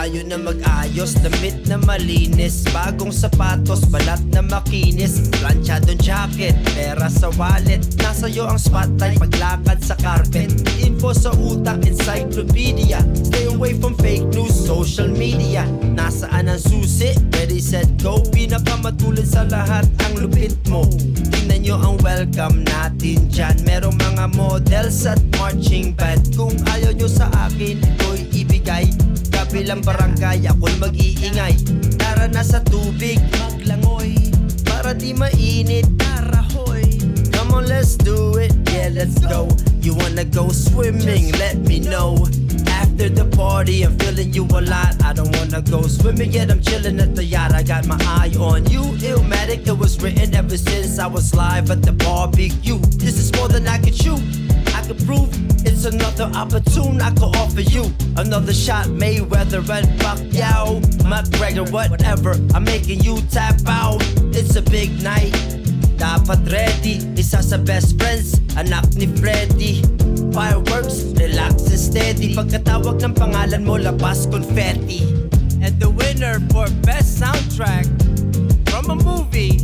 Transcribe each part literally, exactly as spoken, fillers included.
tayo na mag-ayos. Damit na malinis, bagong sapatos, balat na makinis, planchadong jacket, pera sa wallet. Nasa'yo ang spotlight, paglakad sa carpet. Info sa utak, encyclopedia. Stay away from fake news, social media. Nasaan ang susi? Ready, set, go. Pinakamatulad sa lahat ang lupit mo. Tingnan nyo ang welcome natin dyan. Merong mga models at marching band. Kung ayaw nyo sa akin, ito'y ibigay. Kabilang barangay, ako'y mag-iingay. Tara na sa tubig, maglangoy, para di mainit, tara hoy. Come on, let's do it, yeah, let's go. You wanna go swimming, let me know. After the party, I'm feeling you a lot. I don't wanna go swimming yet, I'm chilling at the yacht. I got my eye on you, Illmatic. It was written ever since I was live at the barbecue. This is more than I can chew, I can prove. It's another opportune I could offer you. Another shot, Mayweather and Pacquiao, McGregor, whatever. I'm making you tap out. It's a big night, dapat ready. Isa sa best friends, anak ni Freddy. Fireworks, relax and steady. Pagkatawag ng pangalan mo, labas confetti. And the winner for best soundtrack from a movie,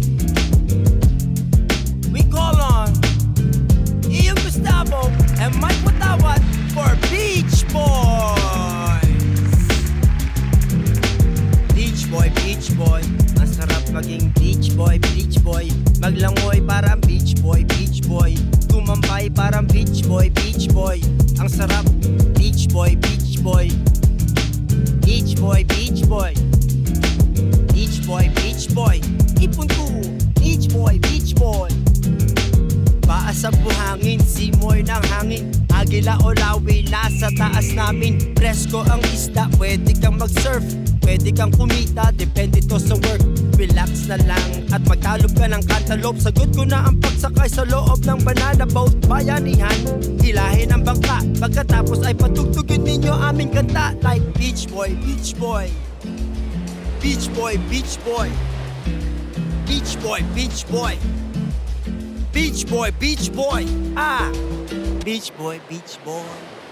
we call on Ian Gustavo and Mike Watawat for Beach Boys. Beach Boy, Beach Boy, ang sarap maging Beach Boy, Beach Boy. Maglangoy parang Beach Boy, Beach Boy. Tumambay parang Beach Boy, Beach Boy. Ang sarap, Beach Boy, Beach Boy. Beach Boy, Beach Boy. Beach Boy, Beach Boy. Ipunto, Beach Boy, Beach Boy. Paas sa buhangin, simoy ng hangin. Agila o lawi, nasa taas namin. Presko ang isda, pwede kang mag-surf, pwede kang kumita, depende to sa work. Relax na lang at magtalob ka ng cantaloupe. Sagot ko na ang pagsakay sa loob ng banana boat. Bayanihan, hilahin ang bangka, pagkatapos ay patugtugin ninyo aming kanta. Like Beach Boy, Beach Boy. Beach Boy, Beach Boy. Beach Boy, Beach Boy. Beach Boy, Beach Boy. Ah, Beach Boy, Beach Boy.